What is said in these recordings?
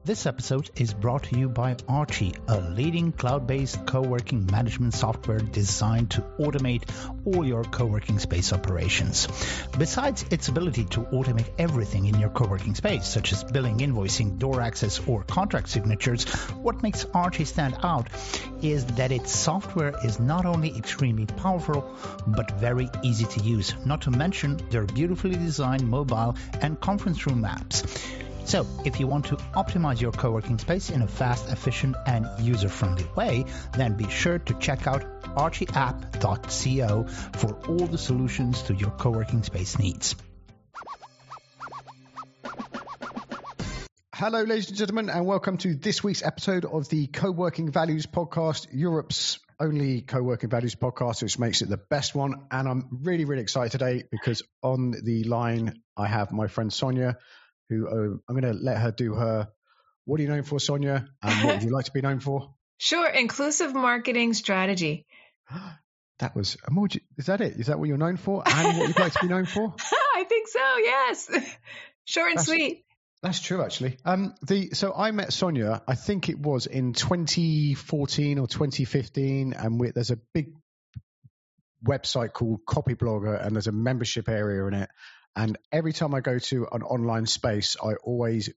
This episode is brought to you by Archie, a leading cloud-based co-working management software designed to automate all your co-working space operations. Besides its ability to automate everything in your co-working space, such as billing, invoicing, door access, or contract signatures, what makes Archie stand out is that its software is not only extremely powerful, but very easy to use, not to mention their beautifully designed mobile and conference room apps. So, if you want to optimize your co-working space in a fast, efficient, and user-friendly way, then be sure to check out archieapp.co for all the solutions to your co-working space needs. Hello, ladies and gentlemen, and welcome to this week's episode of the Co-working Values Podcast, Europe's only co-working values podcast, which makes it the best one. And I'm really, really excited today because on the line, I have my friend Sonia, who I'm going to let her do her. What are you known for, Sonia? And what would you like to be known for? Sure. Inclusive marketing strategy. That was, is that it? Is that what you're known for? And what you'd like to be known for? I think so, yes. Short and sweet. That's true, actually. So I met Sonia, I think it was in 2014 or 2015, and there's a big website called Copyblogger, and there's a membership area in it. And every time I go to an online space, I always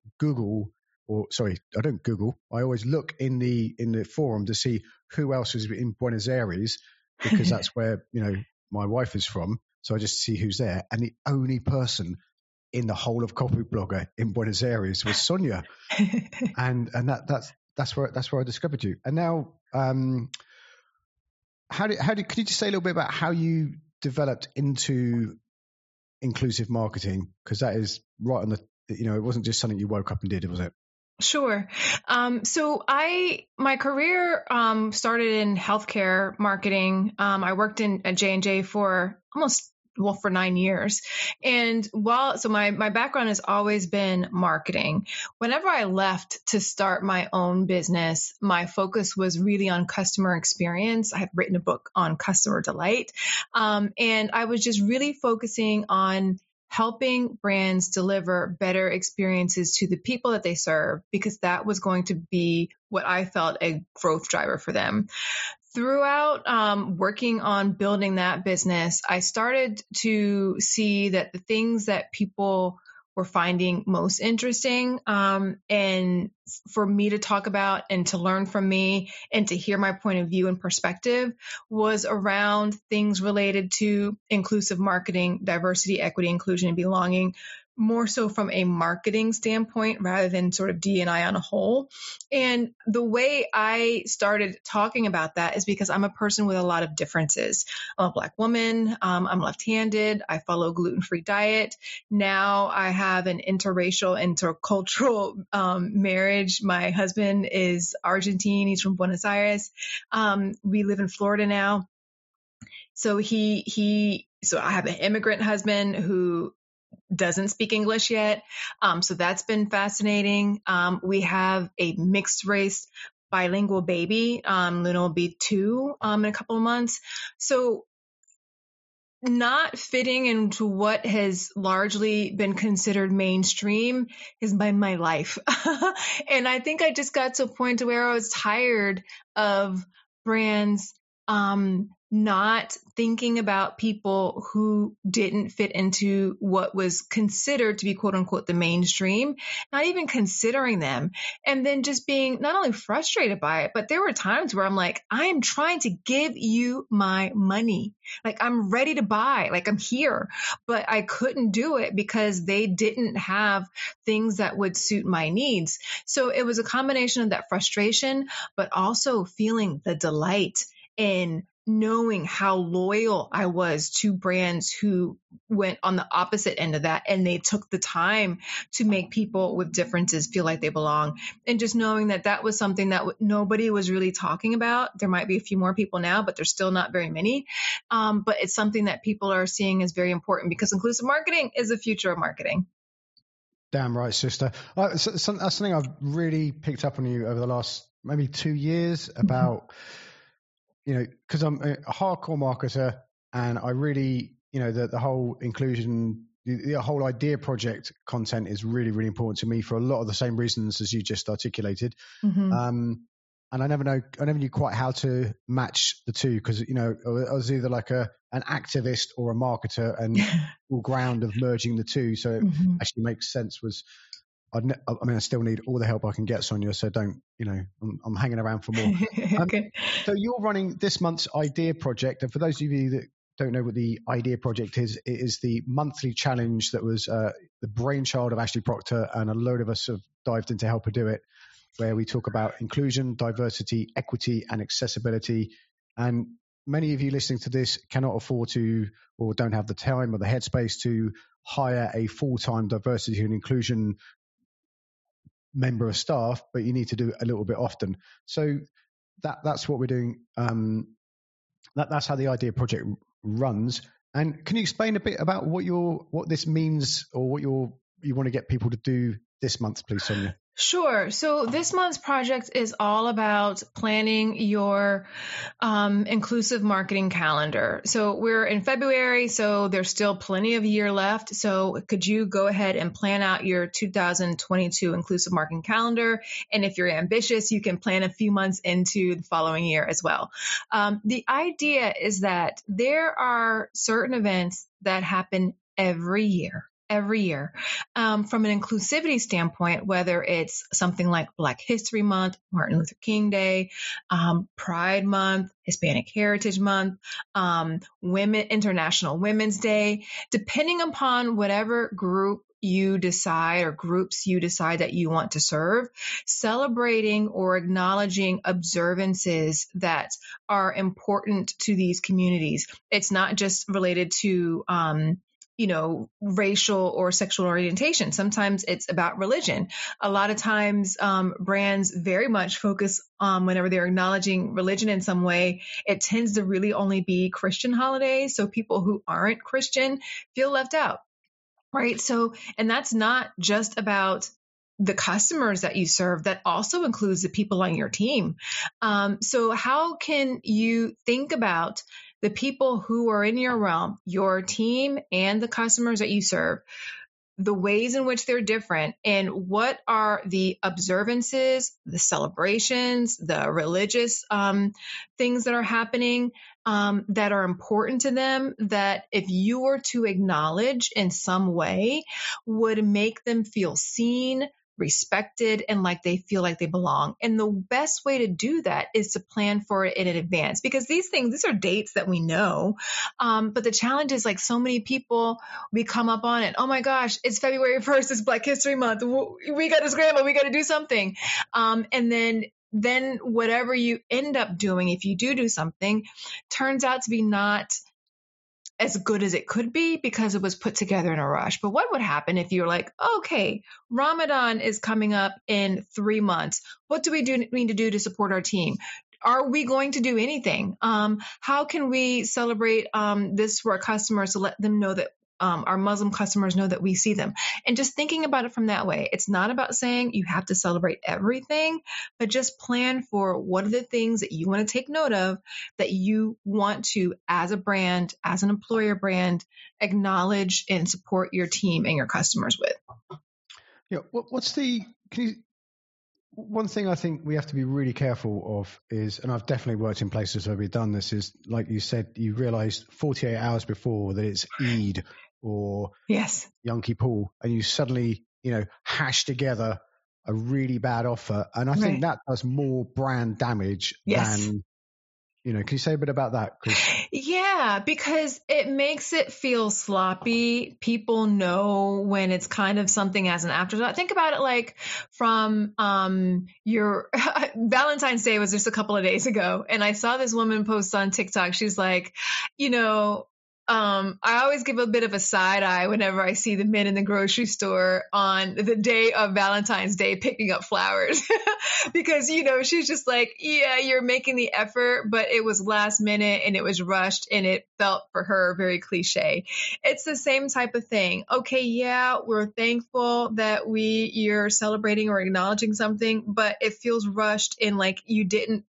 I always look in the forum to see who else is in Buenos Aires, because that's where, my wife is from. So I just see who's there. And the only person in the whole of Copyblogger in Buenos Aires was Sonia. and that's where I discovered you. And now, could you just say a little bit about how you developed into inclusive marketing? Because that is right on the, it wasn't just something you woke up and did, was it? Sure. So my career started in healthcare marketing. I worked at J&J for for 9 years. And my background has always been marketing. Whenever I left to start my own business, my focus was really on customer experience. I had written a book on customer delight. And I was just really focusing on helping brands deliver better experiences to the people that they serve, because that was going to be what I felt a growth driver for them. Throughout working on building that business, I started to see that the things that people were finding most interesting and for me to talk about and to learn from me and to hear my point of view and perspective was around things related to inclusive marketing, diversity, equity, inclusion, and belonging, more so from a marketing standpoint rather than sort of D&I on a whole. And the way I started talking about that is because I'm a person with a lot of differences. I'm a Black woman. I'm left-handed. I follow a gluten-free diet. Now I have an interracial, intercultural marriage. My husband is Argentine. He's from Buenos Aires. We live in Florida now. So so I have an immigrant husband who doesn't speak English yet. So that's been fascinating. We have a mixed race bilingual baby. Luna will be 2 in a couple of months. So not fitting into what has largely been considered mainstream has been my life. And I think I just got to a point where I was tired of brands not thinking about people who didn't fit into what was considered to be quote unquote the mainstream, not even considering them, and then just being not only frustrated by it, but there were times where I'm like, I am trying to give you my money. Like, I'm ready to buy, like I'm here, but I couldn't do it because they didn't have things that would suit my needs. So it was a combination of that frustration, but also feeling the delight in knowing how loyal I was to brands who went on the opposite end of that, and they took the time to make people with differences feel like they belong. And just knowing that that was something that nobody was really talking about. There might be a few more people now, but there's still not very many. But it's something that people are seeing as very important, because inclusive marketing is the future of marketing. Damn right, sister. That's something I've really picked up on you over the last maybe 2 years about, because I'm a hardcore marketer, and I really, the whole inclusion the whole idea project content is really, really important to me for a lot of the same reasons as you just articulated. Mm-hmm. And I never knew quite how to match the two, because I was either like an activist or a marketer, and all ground of merging the two. So it actually makes sense. I still need all the help I can get, Sonia. So don't, I'm hanging around for more. Okay. So you're running this month's idea project, and for those of you that don't know what the idea project is, it is the monthly challenge that was the brainchild of Ashley Proctor, and a load of us have dived in to help her do it, where we talk about inclusion, diversity, equity, and accessibility. And many of you listening to this cannot afford to, or don't have the time or the headspace to hire a full-time diversity and inclusion member of staff, but you need to do it a little bit often. So that's what we're doing. That's how the idea project runs. And can you explain a bit about what this means, or what you want to get people to do this month, please, Sonia? Sure. So this month's project is all about planning your inclusive marketing calendar. So we're in February, so there's still plenty of year left. So could you go ahead and plan out your 2022 inclusive marketing calendar? And if you're ambitious, you can plan a few months into the following year as well. The idea is that there are certain events that happen every year. From an inclusivity standpoint, whether it's something like Black History Month, Martin Luther King Day, Pride Month, Hispanic Heritage Month, International Women's Day, depending upon whatever group you decide or groups you decide that you want to serve, celebrating or acknowledging observances that are important to these communities. It's not just related to racial or sexual orientation. Sometimes it's about religion. A lot of times, brands very much focus on whenever they're acknowledging religion in some way, it tends to really only be Christian holidays. So people who aren't Christian feel left out, right? So, and that's not just about the customers that you serve, that also includes the people on your team. So how can you think about the people who are in your realm, your team, and the customers that you serve, the ways in which they're different, and what are the observances, the celebrations, the religious things that are happening that are important to them, that if you were to acknowledge in some way would make them feel seen, respected, and like they feel like they belong. And the best way to do that is to plan for it in advance, because these are dates that we know. But the challenge is, like, so many people, we come up on it. Oh my gosh, it's February 1st. It's Black History Month. We got to scramble. We got to do something. And then whatever you end up doing, if you do something, turns out to be not as good as it could be because it was put together in a rush. But what would happen if you're like, okay, Ramadan is coming up in 3 months. What do we need to do to support our team? Are we going to do anything? How can we celebrate this for our customers to let them know that our Muslim customers know that we see them? And just thinking about it from that way. It's not about saying you have to celebrate everything, but just plan for what are the things that you want to take note of, that you want to, as a brand, as an employer brand, acknowledge and support your team and your customers with. Yeah. One thing I think we have to be really careful of is, and I've definitely worked in places where we've done this, is, like you said, you realize 48 hours before that it's Eid or yes, Yom Kippur, and you suddenly, hash together a really bad offer. And I think that does more brand damage than, can you say a bit about that? Yeah, because it makes it feel sloppy. People know when it's kind of something as an afterthought. Think about it like from your Valentine's Day was just a couple of days ago, and I saw this woman post on TikTok. She's like, I always give a bit of a side eye whenever I see the men in the grocery store on the day of Valentine's Day picking up flowers because, she's just like, yeah, you're making the effort, but it was last minute and it was rushed and it felt for her very cliche. It's the same type of thing. Okay. Yeah. We're thankful that you're celebrating or acknowledging something, but it feels rushed and like you didn't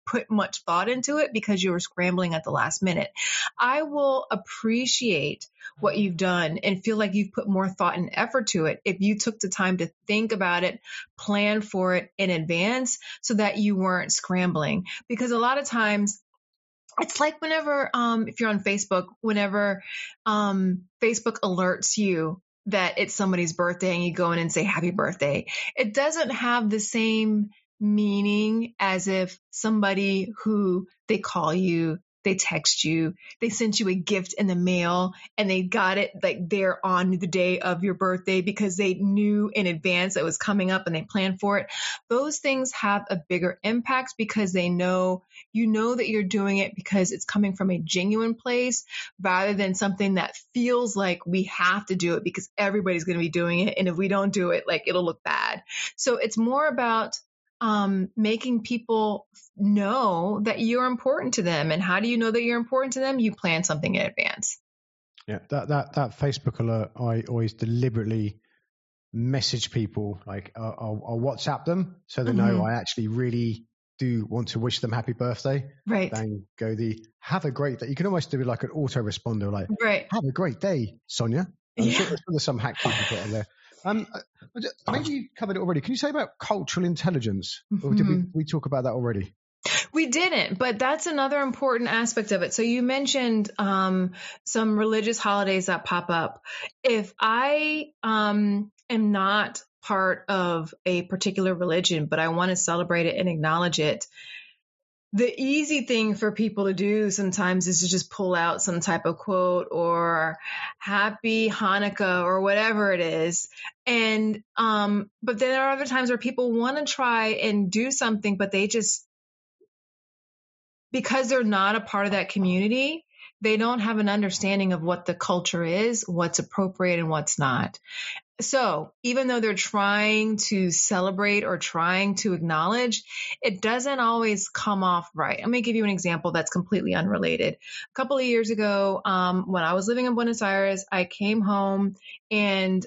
put much thought into it because you were scrambling at the last minute. I will appreciate what you've done and feel like you've put more thought and effort to it if you took the time to think about it, plan for it in advance so that you weren't scrambling. Because a lot of times, it's like whenever, if you're on Facebook, whenever Facebook alerts you that it's somebody's birthday and you go in and say happy birthday, it doesn't have the same meaning as if somebody who they call you, they text you, they sent you a gift in the mail and they got it like there on the day of your birthday because they knew in advance it was coming up and they planned for it. Those things have a bigger impact because they know, you know that you're doing it because it's coming from a genuine place rather than something that feels like we have to do it because everybody's going to be doing it. And if we don't do it, like it'll look bad. So it's more about making people know that you're important to them. And how do you know that you're important to them? You plan something in advance. Yeah, that Facebook alert, I always deliberately message people, like I'll WhatsApp them so they know I actually really do want to wish them happy birthday. Right. Then go have a great day. You can almost do like an autoresponder, like have a great day, Sonia. I'm sure there's some hack people put on there. Maybe you covered it already. Can you say about cultural intelligence? Or did we talk about that already? We didn't, but that's another important aspect of it. So you mentioned some religious holidays that pop up. If I am not part of a particular religion, but I want to celebrate it and acknowledge it, the easy thing for people to do sometimes is to just pull out some type of quote or happy Hanukkah or whatever it is. And, but then there are other times where people want to try and do something, but they just, because they're not a part of that community, they don't have an understanding of what the culture is, what's appropriate and what's not. So even though they're trying to celebrate or trying to acknowledge, it doesn't always come off right. Let me give you an example that's completely unrelated. A couple of years ago, when I was living in Buenos Aires, I came home and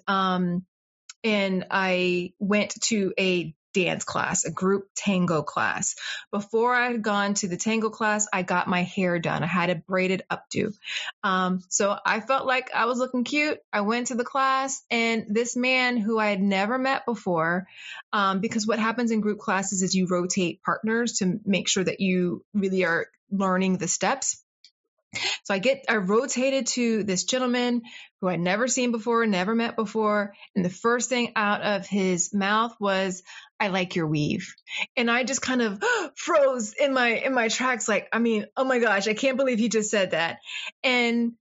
I went to a dance class, a group tango class. Before I had gone to the tango class, I got my hair done. I had it braided updo. So I felt like I was looking cute. I went to the class and this man who I had never met before, because what happens in group classes is you rotate partners to make sure that you really are learning the steps. So I rotated to this gentleman who I'd never seen before, never met before. And the first thing out of his mouth was, I like your weave. And I just kind of froze in my tracks. Like, I mean, oh my gosh, I can't believe he just said that. And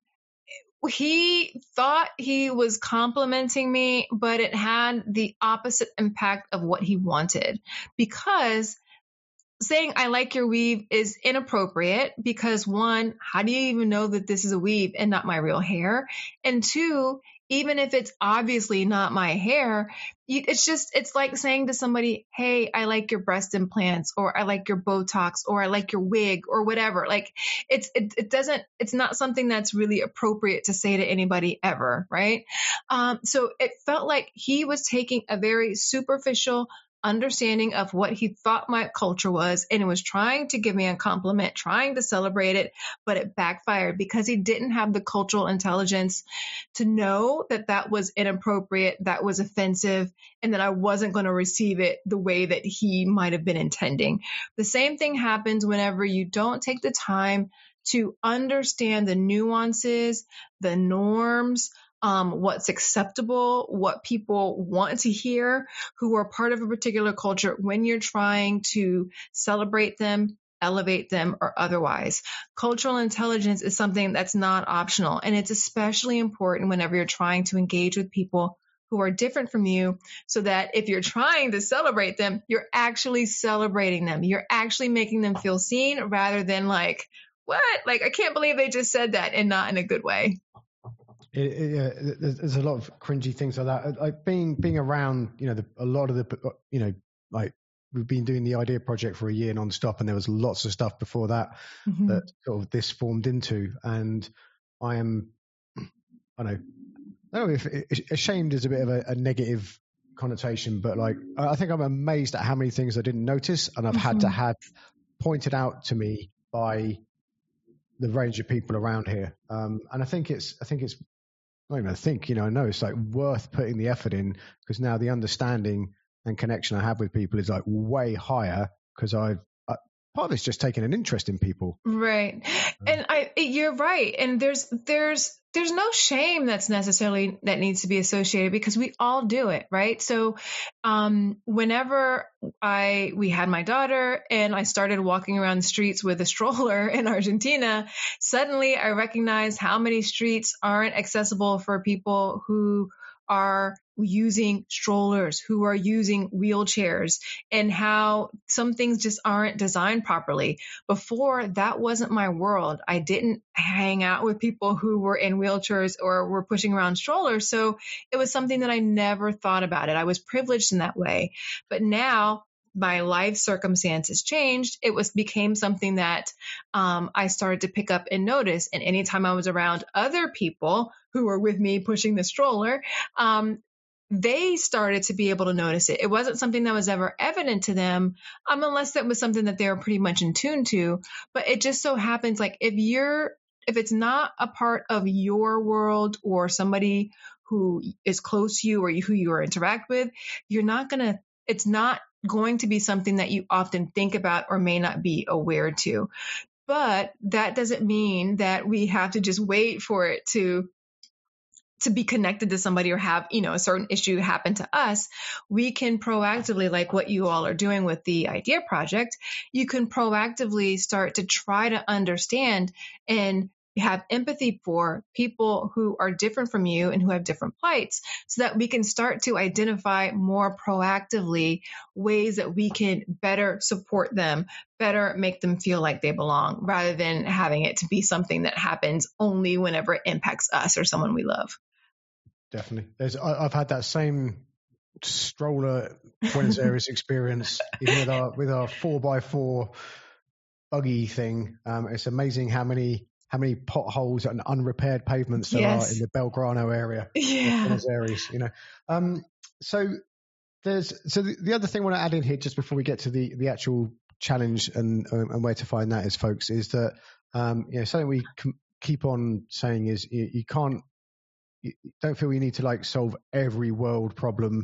he thought he was complimenting me, but it had the opposite impact of what he wanted, because saying I like your weave is inappropriate because, one, how do you even know that this is a weave and not my real hair? And two, even if it's obviously not my hair, it's like saying to somebody, hey, I like your breast implants, or I like your Botox, or I like your wig, or whatever. Like it's not something that's really appropriate to say to anybody ever. Right. So it felt like he was taking a very superficial understanding of what he thought my culture was, and it was trying to give me a compliment, trying to celebrate it, but it backfired because he didn't have the cultural intelligence to know that that was inappropriate, that was offensive, and that I wasn't going to receive it the way that he might have been intending. The same thing happens whenever you don't take the time to understand the nuances, the norms, what's acceptable, what people want to hear, who are part of a particular culture when you're trying to celebrate them, elevate them, or otherwise. Cultural intelligence is something that's not optional, and it's especially important whenever you're trying to engage with people who are different from you, so that if you're trying to celebrate them, you're actually celebrating them. You're actually making them feel seen rather than like, what? Like, I can't believe they just said that, and not in a good way. There's a lot of cringy things like that. Like being around, a lot of the, like we've been doing the Idea Project for a year nonstop, and there was lots of stuff before that that sort of this formed into. And I don't know if ashamed is a bit of a negative connotation, but like I think I'm amazed at how many things I didn't notice, and I've had to have pointed out to me by the range of people around here. And I think it's I know it's like worth putting the effort in, because now the understanding and connection I have with people is like way higher, because part of it's just taking an interest in people. Right. And you're right. And there's no shame that needs to be associated, because we all do it. Right. So, whenever we had my daughter and I started walking around the streets with a stroller in Argentina, suddenly I recognized how many streets aren't accessible for people who are using strollers, who are using wheelchairs, and how some things just aren't designed properly. Before, that wasn't my world. I didn't hang out with people who were in wheelchairs or were pushing around strollers. So it was something that I never thought about it. I was privileged in that way. But now my life circumstances changed. Became something that I started to pick up and notice. And anytime I was around other people who were with me pushing the stroller, they started to be able to notice it. It wasn't something that was ever evident to them, unless that was something that they were pretty much in tune to. But it just so happens, like, if it's not a part of your world or somebody who is close to you or who you interact with, it's not going to be something that you often think about or may not be aware to. But that doesn't mean that we have to just wait for it to be connected to somebody or have, a certain issue happen to us. We can proactively, like what you all are doing with the IDEA Project, you can proactively start to try to understand and have empathy for people who are different from you and who have different plights, so that we can start to identify more proactively ways that we can better support them, better make them feel like they belong, rather than having it to be something that happens only whenever it impacts us or someone we love. Definitely. I've had that same stroller Buenos Aires experience even with our 4x4 buggy thing. It's amazing how many potholes and unrepaired pavements there are in the Belgrano area. Yeah. Buenos Aires, So the other thing I want to add in here, just before we get to the actual challenge and where to find that is, folks, is that something we keep on saying is you don't feel you need to like solve every world problem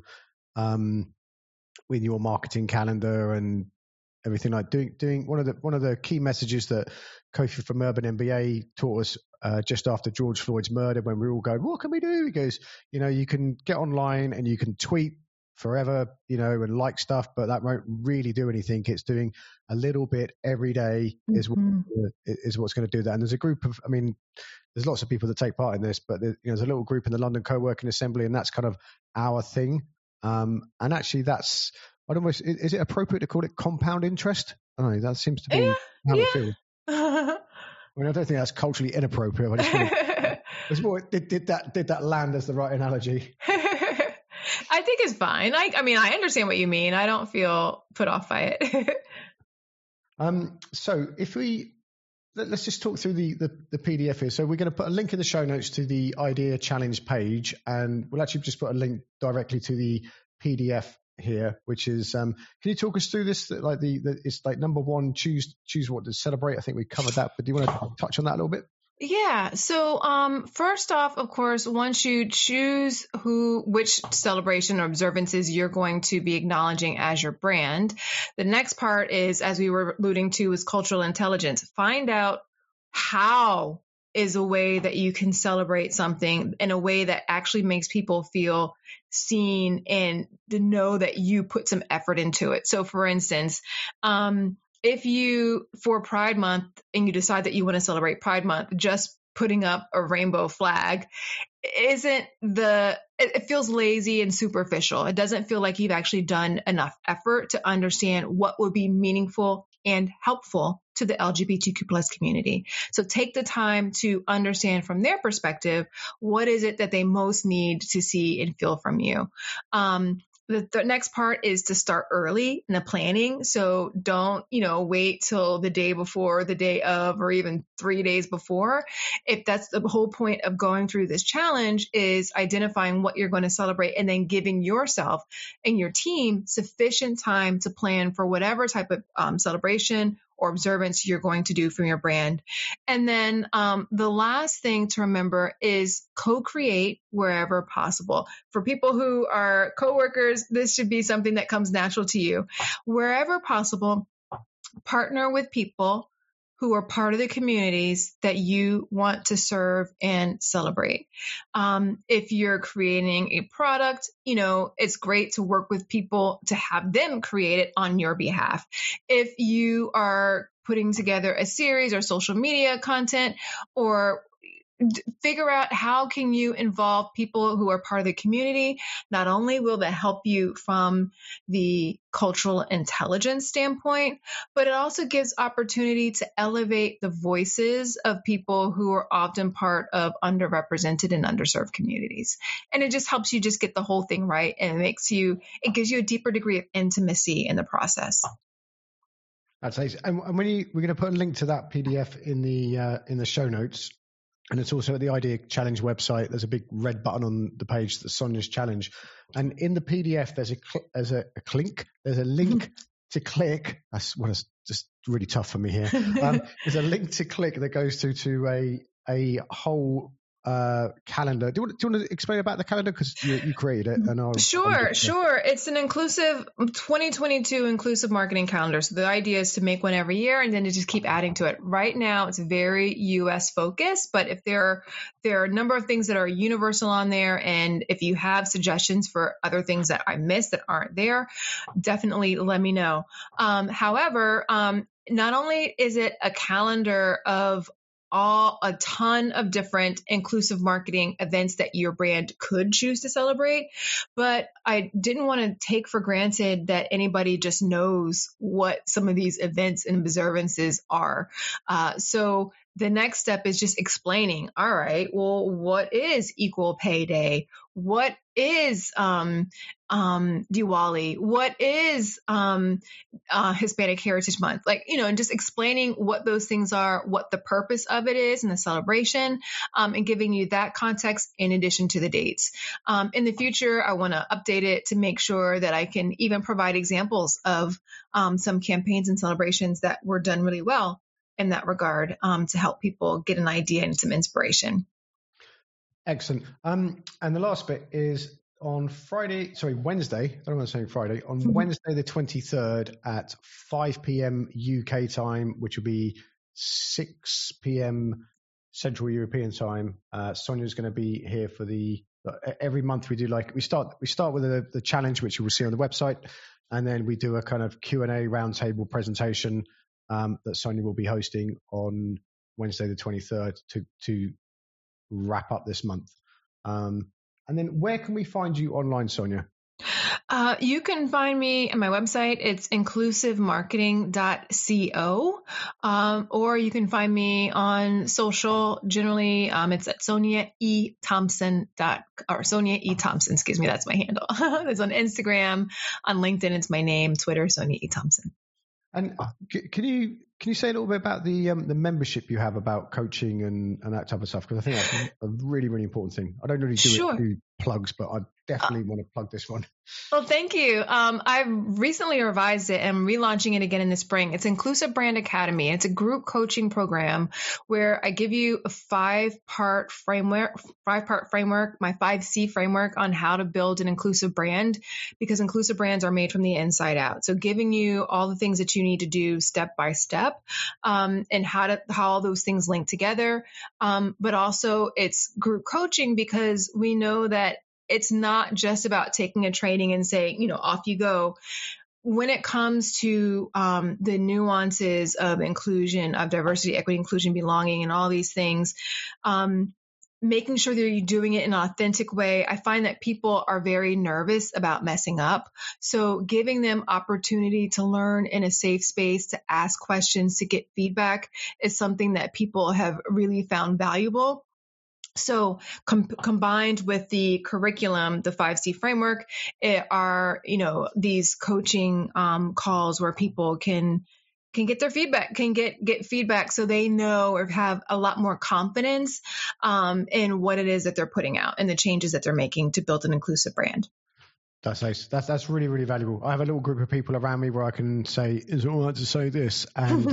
with your marketing calendar and everything. Like doing one of the key messages that Kofi from Urban MBA taught us just after George Floyd's murder, when we were all going, what can we do? He goes, you can get online and you can tweet forever, and like stuff, but that won't really do anything. It's doing a little bit every day is what's going to do that. And there's a group of, there's lots of people that take part in this, but there's a little group in the London Co-working Assembly, and that's kind of our thing. And actually is it appropriate to call it compound interest? I don't know, that seems to be how I feel. I don't think that's culturally inappropriate. I just it's more, did that land as the right analogy? I think it's fine. I understand what you mean. I don't feel put off by it. So if let's just talk through the PDF here. So we're going to put a link in the show notes to the IDEA Challenge page, and we'll actually just put a link directly to the PDF here, which is, can you talk us through this? Like it's like number one, choose what to celebrate. I think we covered that, but do you want to touch on that a little bit? Yeah. So, first off, of course, once you choose which celebration or observances you're going to be acknowledging as your brand, the next part is, as we were alluding to, is cultural intelligence. Find out how is a way that you can celebrate something in a way that actually makes people feel seen and to know that you put some effort into it. So, for instance, if you, for Pride Month, and you decide that you want to celebrate Pride Month, just putting up a rainbow flag it feels lazy and superficial. It doesn't feel like you've actually done enough effort to understand what would be meaningful and helpful to the LGBTQ plus community. So take the time to understand from their perspective, what is it that they most need to see and feel from you? The next part is to start early in the planning. So don't, wait till the day before, the day of, or even 3 days before. If that's the whole point of going through this challenge, is identifying what you're going to celebrate and then giving yourself and your team sufficient time to plan for whatever type of celebration or observance you're going to do from your brand. And then the last thing to remember is co-create wherever possible. For people who are coworkers, this should be something that comes natural to you. Wherever possible, partner with people who are part of the communities that you want to serve and celebrate. If you're creating a product, it's great to work with people to have them create it on your behalf. If you are putting together a series or social media content, or figure out how can you involve people who are part of the community. Not only will that help you from the cultural intelligence standpoint, but it also gives opportunity to elevate the voices of people who are often part of underrepresented and underserved communities. And it just helps you just get the whole thing right. And it gives you a deeper degree of intimacy in the process. That's nice. And we're going to put a link to that PDF in the show notes. And it's also at the Idea Challenge website. There's a big red button on the page that's Sonia's Challenge. And in the PDF, there's a link to click. That's what is just really tough for me here. There's a link to click that goes through to a whole calendar. Do you want to explain about the calendar? Because you created it. And Sure. It's an inclusive 2022 inclusive marketing calendar. So the idea is to make one every year and then to just keep adding to it. Right now, it's very US focused, but if there are a number of things that are universal on there, and if you have suggestions for other things that I missed that aren't there, definitely let me know. However, not only is it a calendar of a ton of different inclusive marketing events that your brand could choose to celebrate. But I didn't want to take for granted that anybody just knows what some of these events and observances are. So the next step is just explaining, all right, well, what is Equal Pay Day? What is Diwali? What is Hispanic Heritage Month? And just explaining what those things are, what the purpose of it is and the celebration, and giving you that context in addition to the dates. In the future, I want to update it to make sure that I can even provide examples of some campaigns and celebrations that were done really well in that regard, to help people get an idea and some inspiration. Excellent. And the last bit is on Wednesday. I don't want to say Friday. On Wednesday, the 23rd at 5 p.m. UK time, which will be 6 p.m. Central European time. Sonia's going to be here for every month we do we start with the challenge, which you will see on the website, and then we do a kind of Q&A roundtable presentation that Sonia will be hosting on Wednesday the 23rd to wrap up this month. And then where can we find you online, Sonia? You can find me at my website. It's inclusivemarketing.co. Or you can find me on social. Generally, it's at Sonia E. Thompson. Sonia E. Thompson, excuse me. That's my handle. It's on Instagram, on LinkedIn. It's my name, Twitter, Sonia E. Thompson. And can you say a little bit about the membership you have about coaching and that type of stuff? Because I think that's a really, really important thing. I don't really do plugs, but I definitely want to plug this one. Well, thank you. I've recently revised it and relaunching it again in the spring. It's Inclusive Brand Academy. It's a group coaching program where I give you a five-part framework, my 5C framework on how to build an inclusive brand, because inclusive brands are made from the inside out. So giving you all the things that you need to do step by step, and how all those things link together. But also it's group coaching, because we know that it's not just about taking a training and saying, off you go. When it comes to the nuances of inclusion, of diversity, equity, inclusion, belonging, and all these things, making sure that you're doing it in an authentic way. I find that people are very nervous about messing up. So giving them opportunity to learn in a safe space, to ask questions, to get feedback is something that people have really found valuable. So combined with the curriculum, the 5C framework, are, these coaching calls where people can get their feedback, can get feedback so they know or have a lot more confidence in what it is that they're putting out and the changes that they're making to build an inclusive brand. That's nice. That's really, really valuable. I have a little group of people around me where I can say, "Is it all right to say this?" And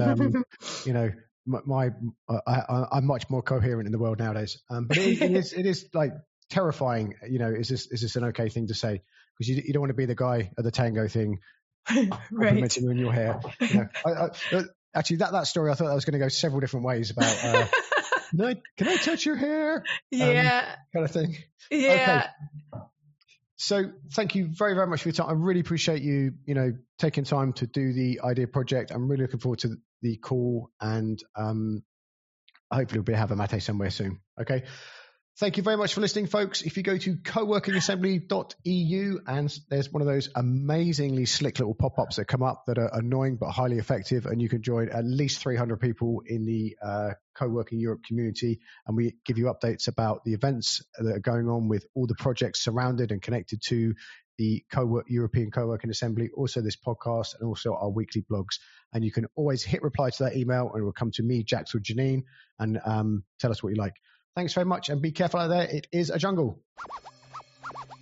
I'm much more coherent in the world nowadays. But it is like terrifying. Is this an okay thing to say? Because you don't want to be the guy at the tango thing, complimenting you in your hair. Actually, that story, I thought that was going to go several different ways about. Can I touch your hair? Yeah. Kind of thing. Yeah. Okay. So thank you very, very much for your time. I really appreciate you, taking time to do the idea project. I'm really looking forward to the call, and hopefully we'll have a mate somewhere soon. Okay. Thank you very much for listening, folks. If you go to coworkingassembly.eu, and there's one of those amazingly slick little pop-ups that come up that are annoying but highly effective, and you can join at least 300 people in the Co-working Europe community, and we give you updates about the events that are going on with all the projects surrounded and connected to the European Co-working Assembly, also this podcast, and also our weekly blogs. And you can always hit reply to that email, and it will come to me, Jax, or Janine, and tell us what you like. Thanks very much, and be careful out there. It is a jungle.